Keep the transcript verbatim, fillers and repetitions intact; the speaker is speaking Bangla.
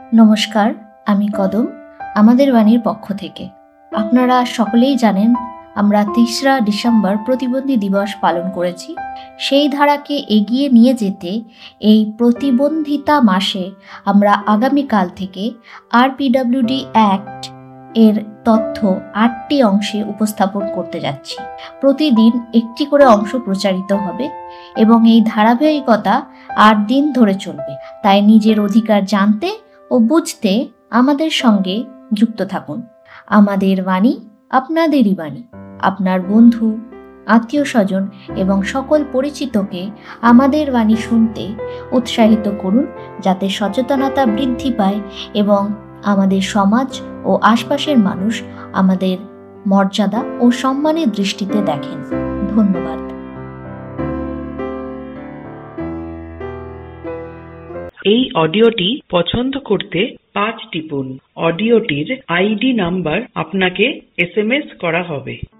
নমস্কার, আমি কদম, আমাদের বাণীর পক্ষ থেকে। আপনারা সকলেই জানেন আমরা তেসরা ডিসেম্বর প্রতিবন্ধী দিবস পালন করেছি। সেই ধারাকে এগিয়ে নিয়ে যেতে এই প্রতিবন্ধিতা মাসে আমরা আগামীকাল থেকে আরপিডব্লিউডি অ্যাক্ট এর তথ্য আটটি অংশে উপস্থাপন করতে যাচ্ছি। প্রতিদিন একটি করে অংশ প্রচারিত হবে এবং এই ধারাবাহিকতা আট দিন ধরে চলবে। তাই নিজের অধিকার জানতে ও বুঝতে আমাদের সঙ্গে যুক্ত থাকুন। আমাদের বাণী আপনাদেরই বাণী। আপনার বন্ধু, আত্মীয় স্বজন এবং সকল পরিচিতকে আমাদের বাণী শুনতে উৎসাহিত করুন, যাতে সচেতনতা বৃদ্ধি পায় এবং আমাদের সমাজ ও আশপাশের মানুষ আমাদের মর্যাদা ও সম্মানের দৃষ্টিতে দেখেন। ধন্যবাদ। এই অডিওটি পছন্দ করতে পাঁচ টিপুন। অডিওটির আইডি নাম্বার আপনাকে এস এম এস করা হবে।